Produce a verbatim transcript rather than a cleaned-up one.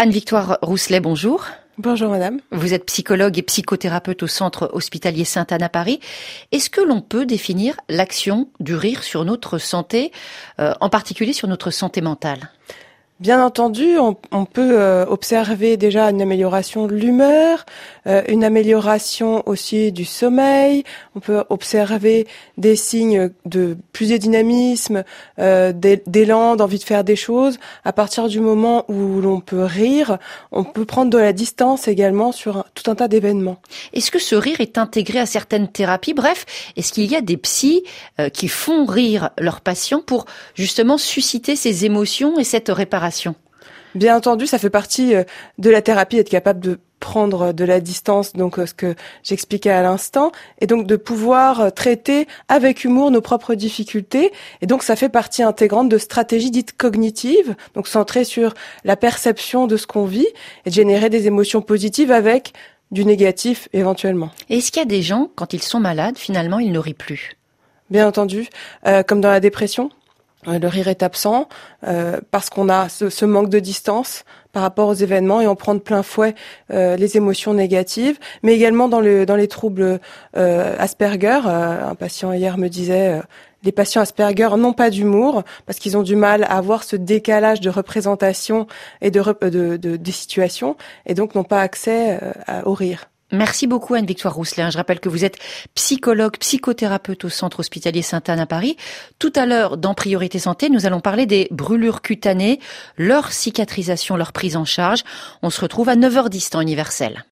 Anne-Victoire Rousselet, bonjour. Bonjour madame. Vous êtes psychologue et psychothérapeute au centre hospitalier Sainte-Anne à Paris. Est-ce que l'on peut définir l'action du rire sur notre santé, euh, en particulier sur notre santé mentale ? Bien entendu, on, on peut euh, observer déjà une amélioration de l'humeur, euh, une amélioration aussi du sommeil. On peut observer des signes de plus de dynamisme, euh, d'élan, d'envie de faire des choses. À partir du moment où l'on peut rire, on peut prendre de la distance également sur un, tout un tas d'événements. Est-ce que ce rire est intégré à certaines thérapies ? Bref, est-ce qu'il y a des psys euh, qui font rire leurs patients pour justement susciter ces émotions et cette réparation ? Bien entendu, ça fait partie de la thérapie, être capable de prendre de la distance, donc ce que j'expliquais à l'instant, et donc de pouvoir traiter avec humour nos propres difficultés. Et donc ça fait partie intégrante de stratégies dites cognitives, donc centrées sur la perception de ce qu'on vit et de générer des émotions positives avec du négatif éventuellement. Et est-ce qu'il y a des gens, quand ils sont malades, finalement, ils ne rient plus ? Bien entendu, euh, comme dans la dépression. Le rire est absent euh, parce qu'on a ce, ce manque de distance par rapport aux événements et on prend de plein fouet euh, les émotions négatives, mais également dans, le, dans les troubles euh, Asperger. Euh, un patient hier me disait euh, les patients Asperger n'ont pas d'humour parce qu'ils ont du mal à avoir ce décalage de représentation et de, de, de, des situations et donc n'ont pas accès euh, à, au rire. Merci beaucoup Anne-Victoire Rousselet. Je rappelle que vous êtes psychologue, psychothérapeute au centre hospitalier Sainte-Anne à Paris. Tout à l'heure, dans Priorité Santé, nous allons parler des brûlures cutanées, leur cicatrisation, leur prise en charge. On se retrouve à neuf heures dix temps universel.